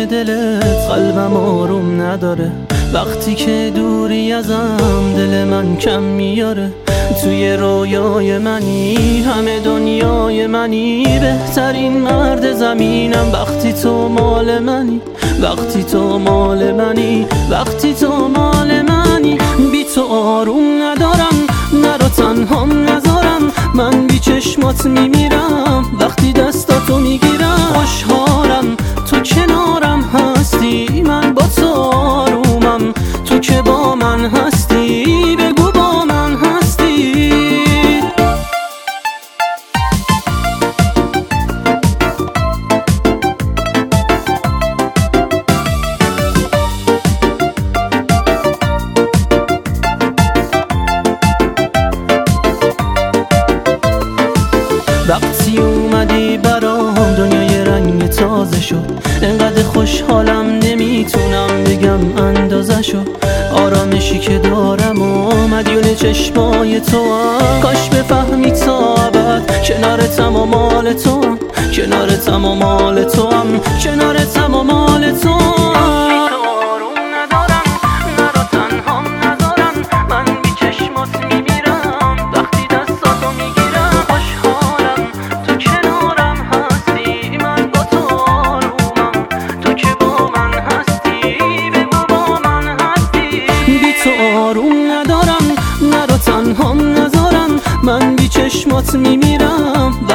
دلت قلبم آروم نداره، وقتی که دوری ازم دل من کم میاره. توی رویای منی، همه دنیای منی، بهترین مرد زمینم. وقتی تو مال منی، وقتی تو مال منی، وقتی تو مال منی. بی تو آروم ندارم، نرو تنهام نذارم، من بی چشمات میمیرم وقتی دستاتو میگیرم. خوشحالم تو کنارم هستی، من با تو آرومم، تو که با من هستی بگو با من هستی. وقتی اومدی برام دنیای رنگ تازه شد، انقدر خوشحالم نمیتونم بگم اندازه شد. آرامشی که دارم و مدیون چشمای تو هم، کاش بفهمی تا ابد کنارتم و مال تو هم، کنارتم و مال تو هم، کنارتم و مال تو هم. آروم ندارم، نرو تنهام نذارم، من بی چشمات میمیرم